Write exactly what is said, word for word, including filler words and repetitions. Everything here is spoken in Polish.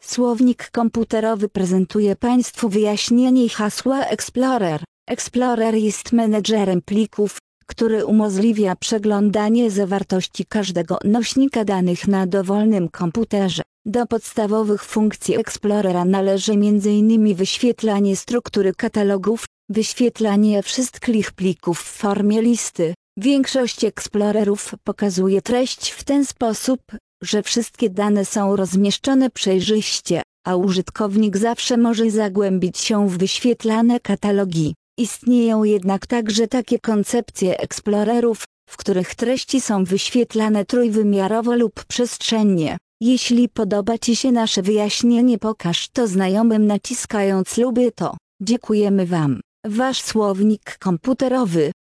Słownik komputerowy prezentuje Państwu wyjaśnienie hasła Explorer. Explorer jest menedżerem plików, który umożliwia przeglądanie zawartości każdego nośnika danych na dowolnym komputerze. Do podstawowych funkcji Explorera należy między innymi wyświetlanie struktury katalogów, wyświetlanie wszystkich plików w formie listy. Większość Explorerów pokazuje treść w ten sposób, że wszystkie dane są rozmieszczone przejrzyście, a użytkownik zawsze może zagłębić się w wyświetlane katalogi. Istnieją jednak także takie koncepcje Explorerów, w których treści są wyświetlane trójwymiarowo lub przestrzennie. Jeśli podoba Ci się nasze wyjaśnienie, pokaż to znajomym naciskając lubię to. Dziękujemy Wam. Wasz słownik komputerowy.